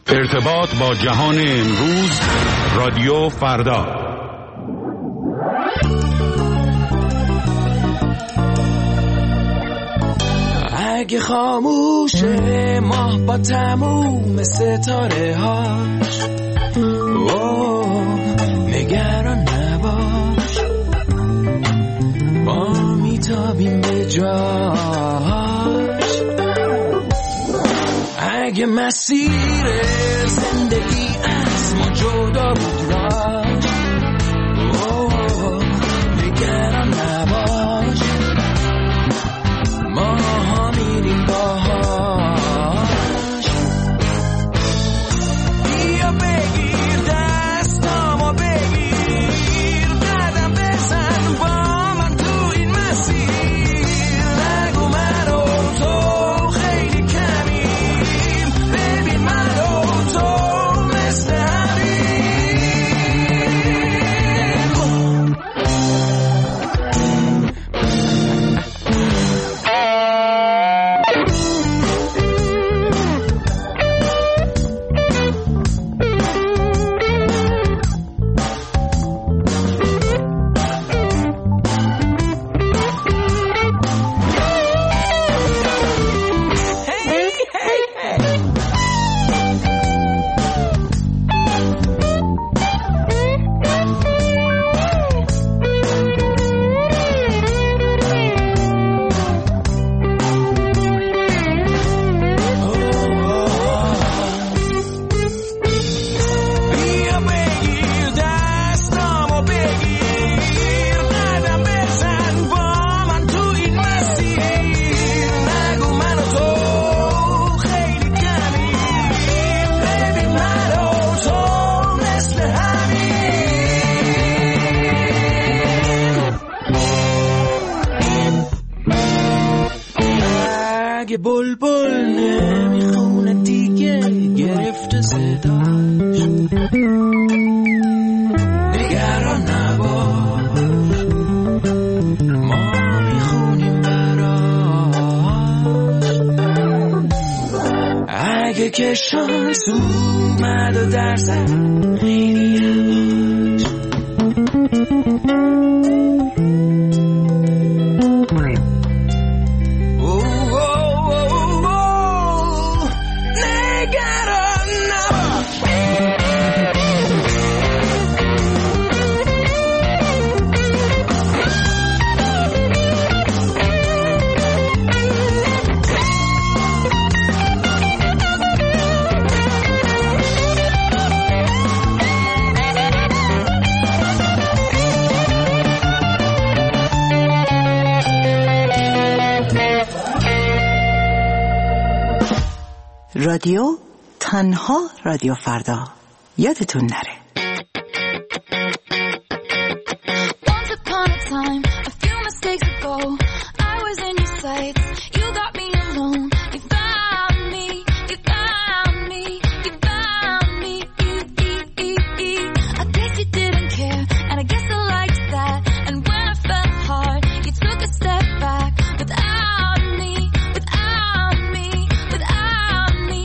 ارتباط با جهان امروز، رادیو فردا. اگه خاموشه ماه با تموم ستاره هاش، نگران نباش، ما میتابیم به جاش. اگه مسیر زندگی از ما جدا بود راش، نگران نباش، ما میریم باهاش. بیا بگیر دستامو بگیر، قدم بزن با من تو این مسیر. نگو من و تو خیلی کمیم، ببین من و تو مثل بلبل نمیخونه دیگه، گرفته صداش. نگران نباش، ما میخونیم براش. اگه که شانس اومد و در زد خیلی یواش. رادیو تنها رادیو فردا، یادتون نره. Once upon a time, a few mistakes ago, I was in your sights, you got me alone, you found me, you found me, you found me. I guess you didn't care, and I guess I liked that, and when I fell hard, you took a step back, without me, without me, without me.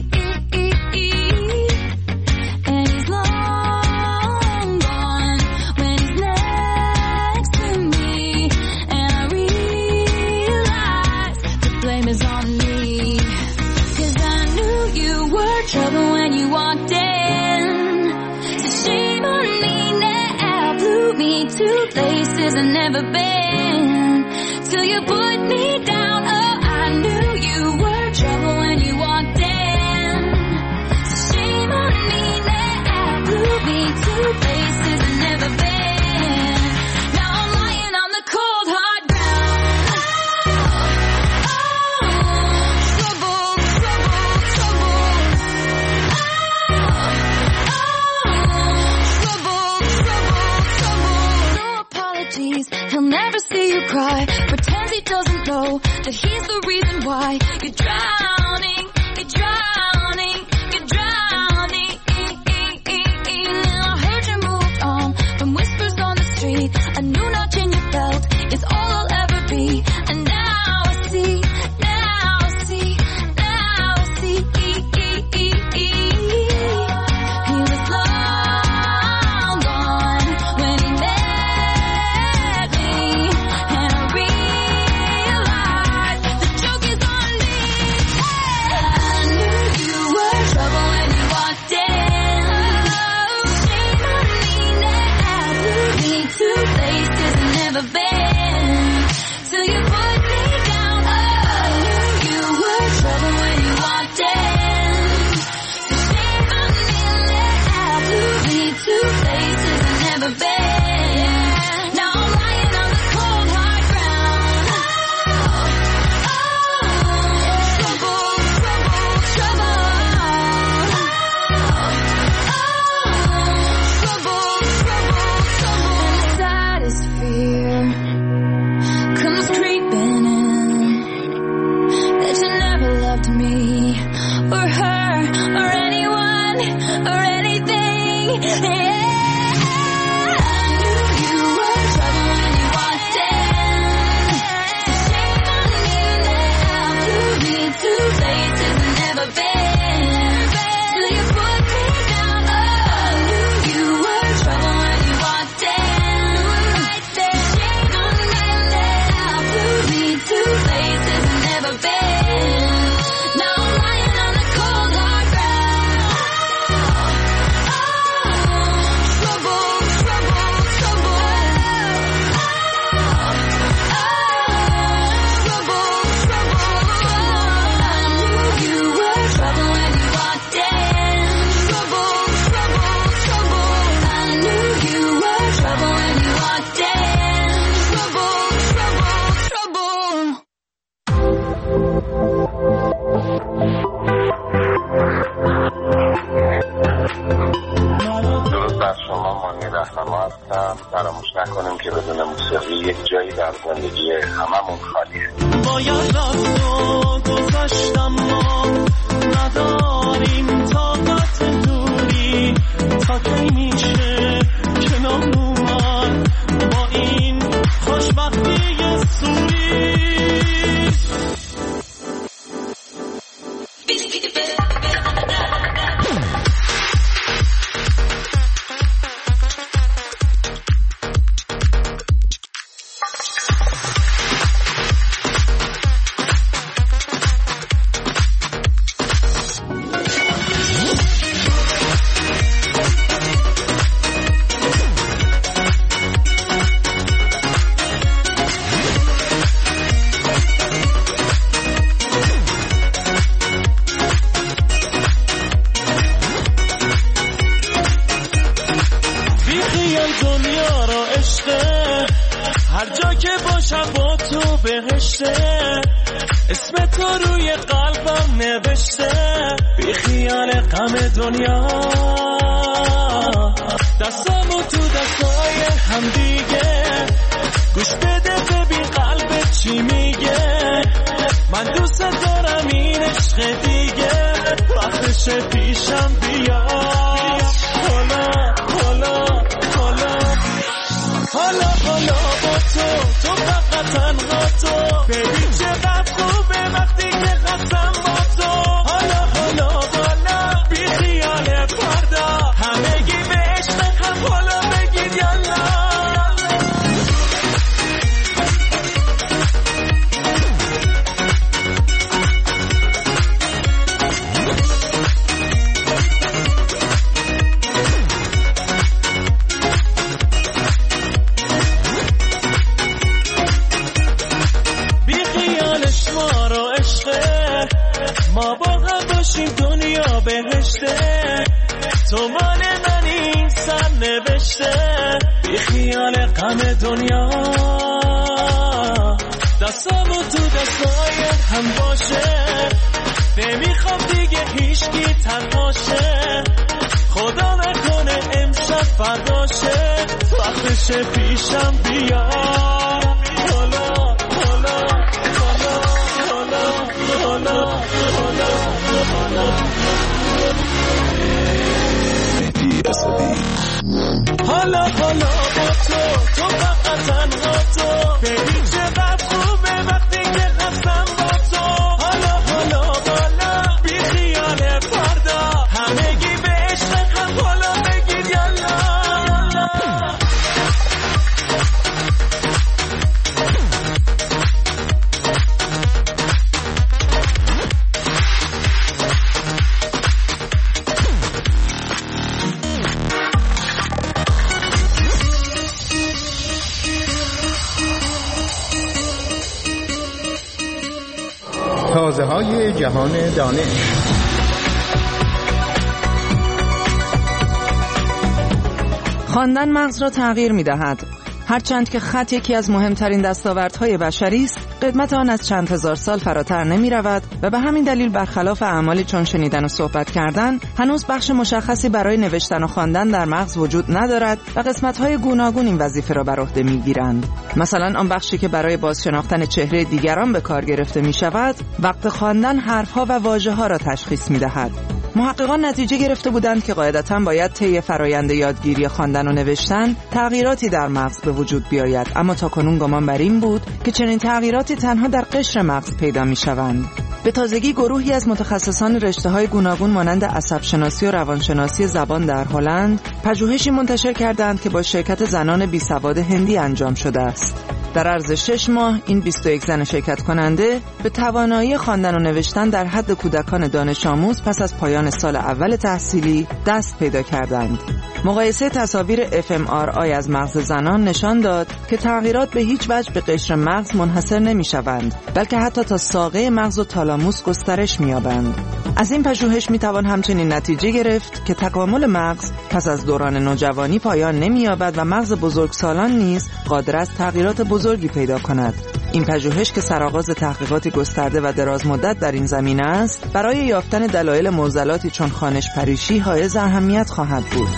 And he's long gone when he's next to me, and I realize the blame is on me, 'cause I knew you were trouble when you walked in, so shame on me now, blew me to places I've never been, till you put me down. Oh, I knew you were trouble when you walked in, so shame on me now, blew me to places I've never been. Now I'm lying on the cold hard ground. Oh, trouble, trouble, trouble. Trouble, trouble, trouble. No apologies, he'll never see you cry. Pretends he doesn't know that he's the reason why you're drowning, you're drowning, you're drowning. I heard you moved on from whispers on the street. A new notch in your belt is all I'll ever be. And now I see, now I see, now I see. فراموش نکنیم که بدون موسیقی یک جایی در زندگی هممون خالیه. باید راستو گذاشتم ما نداریم طاقت دوری تا کی میشه کنار اومد با این خوشبختی سوری. هر جا که باشم با تو بهشته، اسم تو روی قلبم نوشته. بی خیال غم دنیا دستامو تو دستای هم دیگه، گوش بده ببین قلبت چی میگه. من دوست دارم این عشق دیگه، وقتش پیشم بیا. حالا حالا حالا حالا حالا با تو فقط تنها تو، ببین چقدر خوبه وقتی که هستم با تو. حالا حالا حالا بی خیال فردا، همگی به عشق هم حالا بگید یالا. ما با هم باشیم دنیا بهشته، تو مال منی سر نوشته. بی خیال غم دنیا دستامو تو دستای هم باشه، نمیخوام دیگه هیچکی تنهاشه. خدا نکنه امشب فرداشه، وقتش پیشم بیا. حالا حالا حالا حالا حالا حالا حالا با تو فقط تنها تو، ببین چقدر خوبه وقتی که هستم با تو. حالا حالا حالا بی خیال فردا، همگی به عشق هم حالا بگید یالا. تازه‌های جهان دانش. خواندن مغز را تغییر می‌دهد. هرچند که خط یکی از مهمترین دستاوردهای بشری است، قدمت آن از چند هزار سال فراتر نمی‌رود و به همین دلیل برخلاف اعمالی چون شنیدن و صحبت کردن، هنوز بخش مشخصی برای نوشتن و خواندن در مغز وجود ندارد و قسمت‌های گوناگون این وظیفه را بر عهده می‌گیرند. مثلا آن بخشی که برای بازشناختن چهره دیگران به کار گرفته می‌شود، وقت خواندن حرف‌ها و واژه‌ها را تشخیص می‌دهد. محققان نتیجه گرفته بودند که قاعدتاً باید طی فرآیند یادگیری خواندن و نوشتن تغییراتی در مغز به وجود بیاید، اما تاکنون گمان بر این بود که چنین تغییراتی تنها در قشر مغز پیدا می‌شوند. به تازگی گروهی از متخصصان رشته‌های گوناگون مانند عصب‌شناسی و روانشناسی زبان در هلند پژوهشی منتشر کردند که با شرکت زنان بیسواد هندی انجام شده است. در عرض 6 ماه این 21 زن شرکت کننده به توانایی خواندن و نوشتن در حد کودکان دانش آموز پس از پایان سال اول تحصیلی دست پیدا کردند. مقایسه تصاویر fMRI از مغز زنان نشان داد که تغییرات به هیچ وجه به قشر مغز منحصر نمی‌شوند، بلکه حتی تا ساقه مغز و تالاموس گسترش می‌یابند. از این پژوهش می‌توان همچنین نتیجه گرفت که تکامل مغز پس از دوران نوجوانی پایان نمی‌یابد و مغز بزرگسالان نیز قادر است تغییرات بزرگی پیدا کند. این پژوهش که سرآغاز تحقیقاتی گسترده و دراز مدت در این زمینه است، برای یافتن دلایل معضلاتی چون خوانش پریشی حائز اهمیت خواهد بود.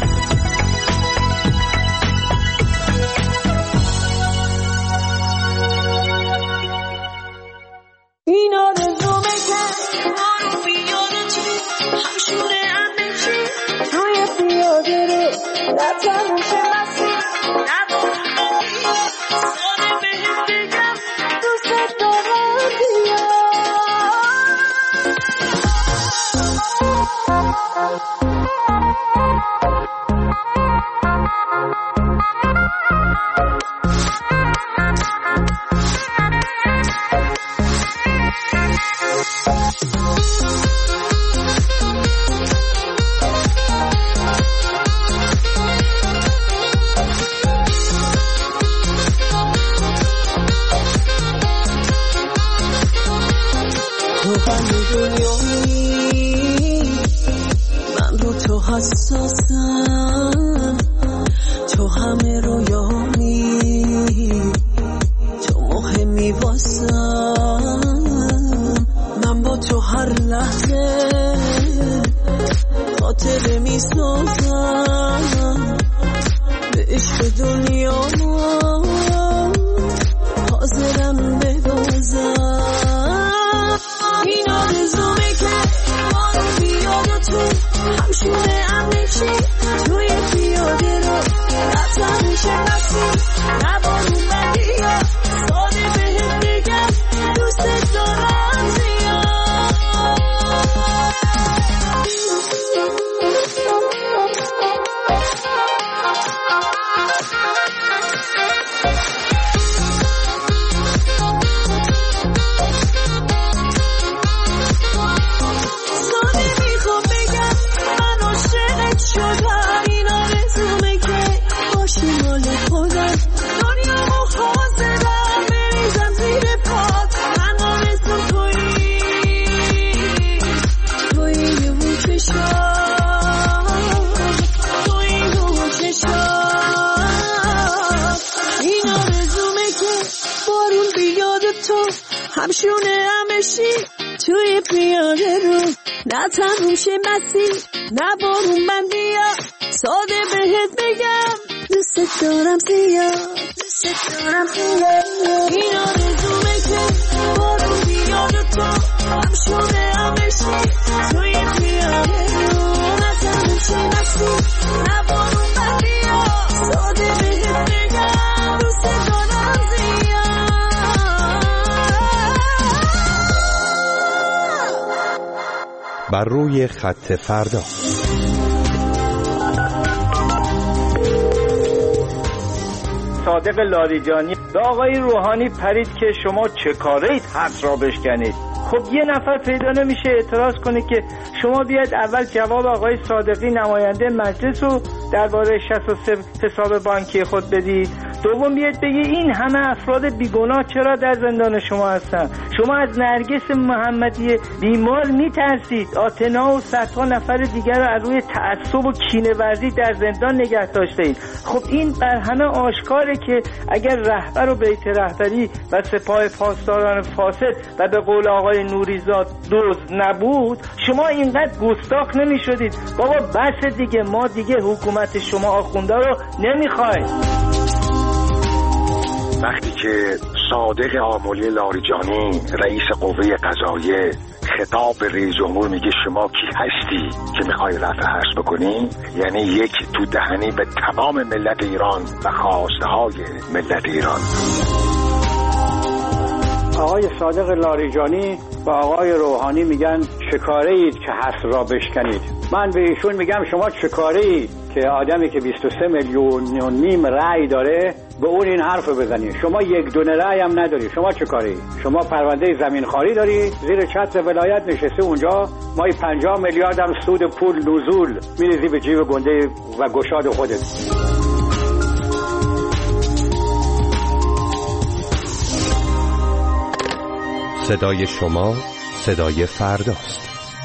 من رو تو حساسم، تو همه رویانی، تو مهمی واسم، من با تو هر لحظه خاطره می سازم، به عشق دنیا حاضرم ببازم. این آرزومه که ما رو بیاد تو همشونه همه چی توی پیاده رو رفتم میشه مسیر نبارون بدی ها ساده بهت بگم دوست دارم زیاد. همشونه همشی توی پیاده رو نه تموم شه مسیر نه بارون من بیا ساده بهت بگم دوست دارم زیاد دوست دارم زیاد. این آرزومه که بارون بیاد تو همشونه همشی توی پیاده رو نه تموم شه مسیر نه بارون من بیا ساده بهت بگم دوست دارم زیاد. بر روی خط فردا. صادق لاریجانی به آقای روحانی پرید که شما چه کارید حرف را بشکنید. خب یه نفر پیدا نمیشه اعتراض کنه که شما بیاید اول جواب آقای صادقی نماینده مجلس رو درباره 63 حساب بانکی خود بدید، دوم بیاید بگی این همه افراد بیگناه چرا در زندان شما هستن. شما از نرگس محمدی بیمار میترسید، آتنا و صدها نفر دیگر رو از روی تعصب و کینه‌ورزی در زندان نگه داشتید. خب این بر همه آشکاره که اگر رهبر و بیت رهبری و سپاه پاسداران فاسد و به قول آقای نوریزاد دزد نبود شما اینقدر گستاخ نمی شدید. بابا بس دیگه، ما دیگه حکومت شما آخونده رو نمیخوایم. وقتی که صادق آملی لاریجانی رئیس قوه قضاییه خطاب به رئیس جمهور میگه شما کی هستی که میخوای رفع حرس بکنی، یعنی یک تو دهنی به تمام ملت ایران و خواسته های ملت ایران. آقای صادق لاریجانی و آقای روحانی میگن چکاره اید که حرس را بشکنید. من به ایشون میگم شما چکاره اید که آدمی که 23 میلیون و نیم رأی داره به اون این حرف بزنید. شما یک دونه رأی هم نداری. شما چکاره اید؟ شما پرونده زمین خاری داری، زیر چتر ولایت نشسته اونجا، مای 50 میلیارد هم سود پول نزول میریزی به جیب گنده و گشاد خودت. صدای شما صدای فرداست.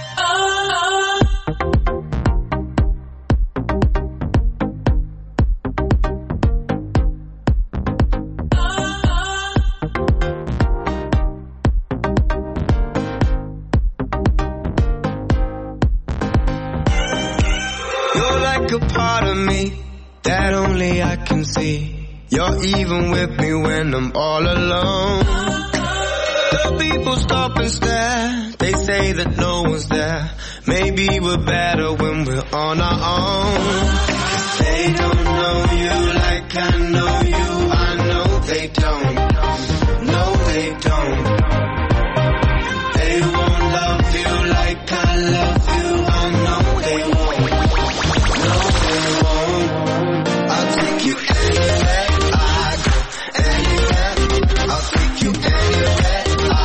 You're like a part of me that only I can see. You're even with me when I'm all alone. The people stop and stare. They say that no one's there. Maybe we're better when we're on our own. They don't know you like I know you. I know they don't. No, they don't. They won't love you like I love you. I know they won't. No, they won't. I'll take you anywhere I go. Anywhere. I'll take you anywhere.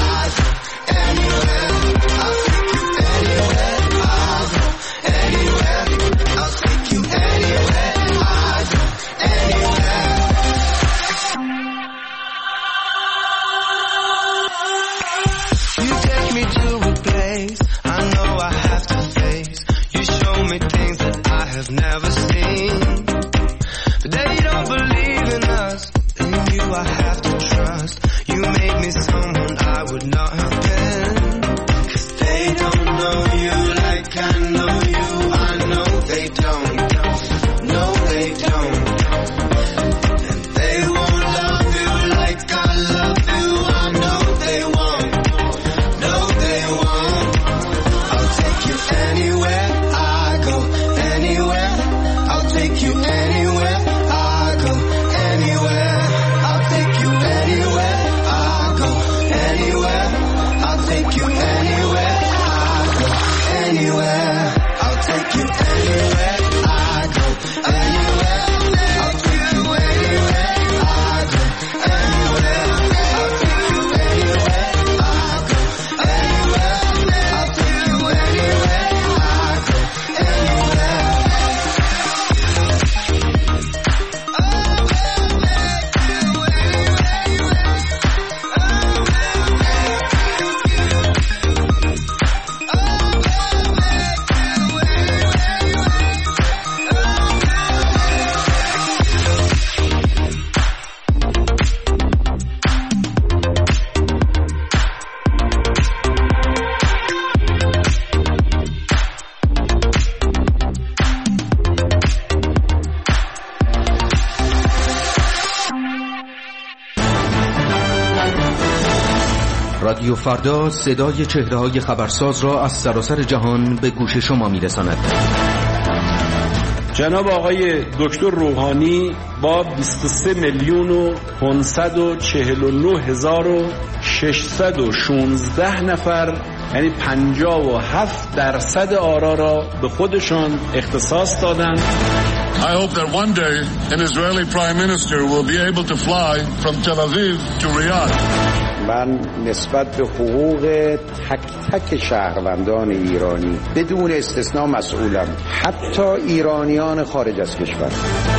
Never seen, but they don't believe in us. In you I have to trust. You made me someone I would not have been. 'Cause they don't know you like I know you. I know they don't. No, they don't. And they won't love you like I love you. I know they won't. No, they won't. I'll take you anywhere I go. Anywhere, I'll take you anywhere I go. Anywhere, I'll take you anywhere I go. Anywhere, I'll take you anywhere I go. Anywhere, I'll take you anywhere I go. Anywhere, I'll take you anywhere I go. Anywhere, I'll take you anywhere I go. Anywhere, I'll take you anywhere I go. Anywhere. رادیو فردا صدای چهره‌های خبرساز را از سراسر جهان به گوش شما می‌رساند. جناب آقای دکتر روحانی با 23 میلیون و 549 هزار و 616 نفر، یعنی 57% آرا را به خودشان اختصاص دادند. I hope that one day an Israeli prime minister will be able to fly from Tel Aviv to Riyadh. من نسبت به حقوق تک تک شهروندان ایرانی بدون استثنا مسئولم، حتی ایرانیان خارج از کشور.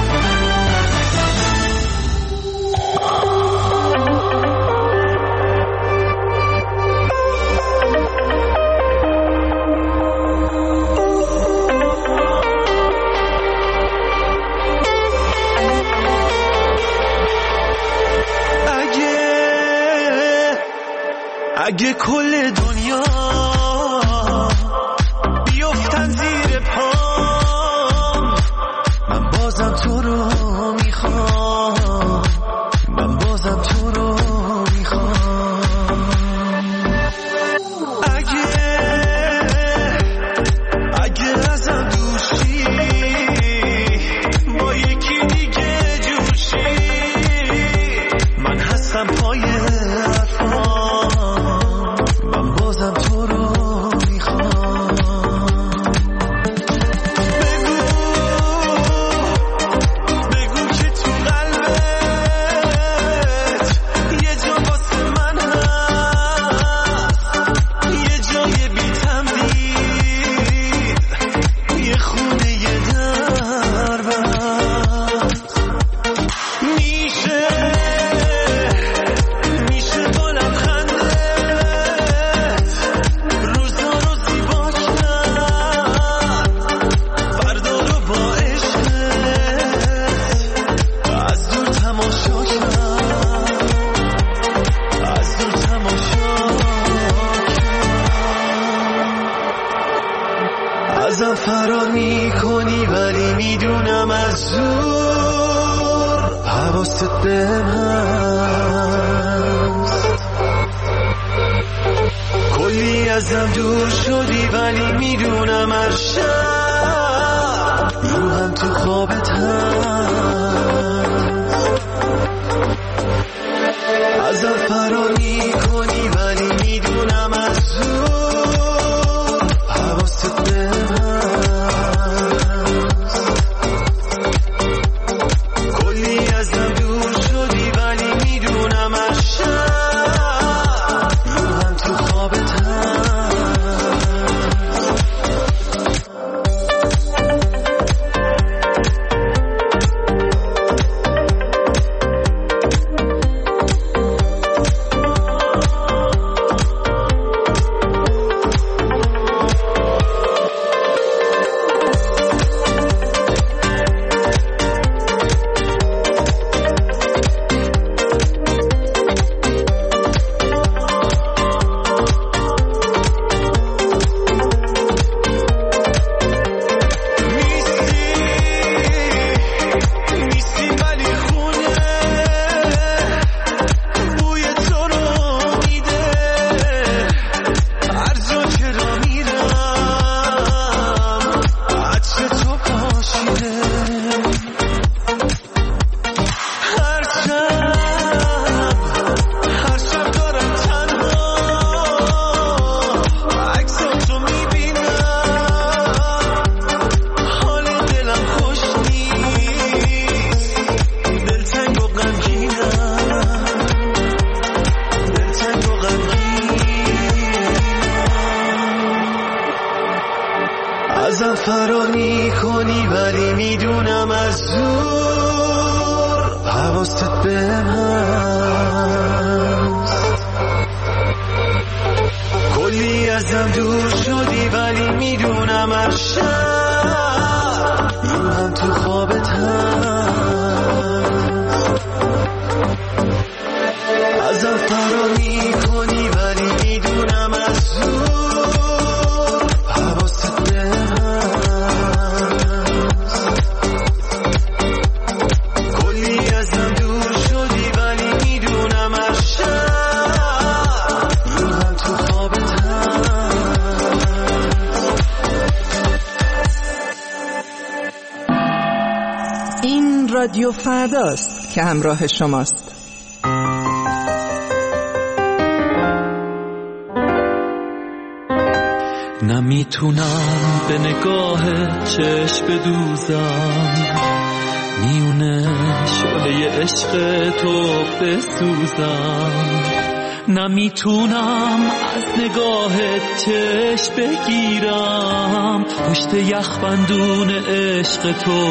اگه کل دنیا بیفتن زیر پام، من بازم تو رو میخوام، من بازم تو رو میخوام. اگه فرار میکنی ولی میدونم از زور حواست بهم هست. کلی ازم دور شدی ولی میدونم از شب روحم تو خوابت هست. ازم فرار میکنی ولی میدونم از زور حواست بهم هست. کلی ازم دور شدی ولی میدونم از شب روحم تو خوابت هست. ازم فرار میکنی ولی میدونم از زور حواست بهم هست. کلی ازم دور شدی ولی میدونم از شب روحم تو خوابت هست. ازم فرار میکنی ولی میدونم از زور حواست بهم هست. کلی ازم دور شدی ولی میدونم از شب روحم تو خوابت هست. این رادیو فرداست که همراه شماست. نمیتونم به نگاه چشم بدوزم، میونه شعله عشق تو بسوزم. نمیتونم از نگاه چشم بگیرم، پشت یخبندون عشق تو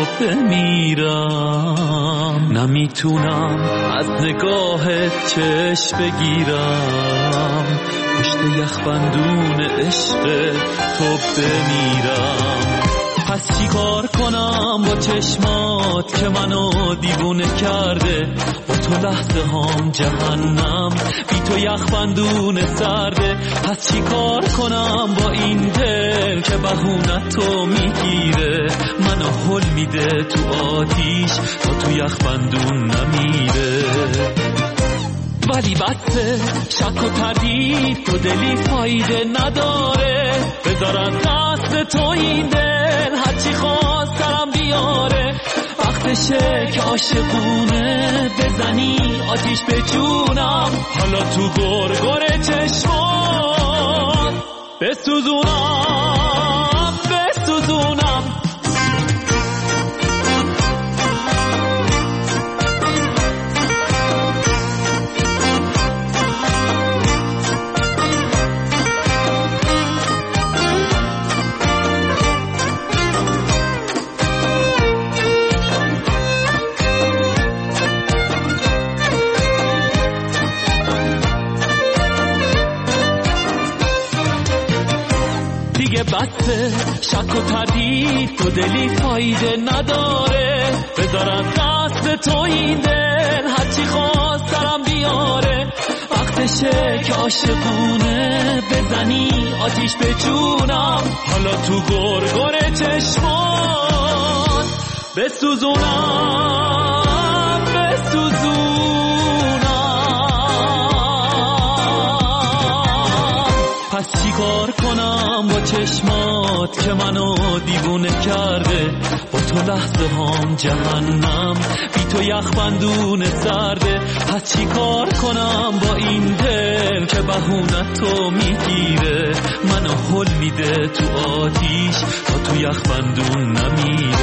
بمیرم. نمیتونم از نگاه چشم بگیرم، پشت یخبندون عشق تو بمیرم. پس چی کار کنم با چشمات که منو دیوونه کرده؟ با تو لحظه هام جهنم، بی تو یخبندون سرده. پس چی کار کنم با این دل که بهونه تو میگیره؟ منو هل میده تو آتیش تا تو یخبندون نمیره. ولی بسه شک و تردید تو دلی فایده نداره، بذارم دست تو این دل هرچی خواست سرم بیاره. وقتشه که عاشقونه بزنی آتیش به جونم، حالا تو گرگر چشمات بسوزونم بسوزونم. بسه شک و تردید تو دلی فایده نداره، بذارم دست تو این دل هرچی خواست سرم بیاره. وقتشه که عاشقونه بزنی آتیش به جونم، حالا تو گرگر چشمات بسوزونم بسوزونم. پس چی کار کنم با چشمات که منو دیوونه کرده؟ با تو لحظه هام جهنم، بی تو یخبندون سرده. پس چی کار کنم با این دل که بهونت تو میگیره؟ منو هل میده تو آتیش تا تو یخبندون نمیره.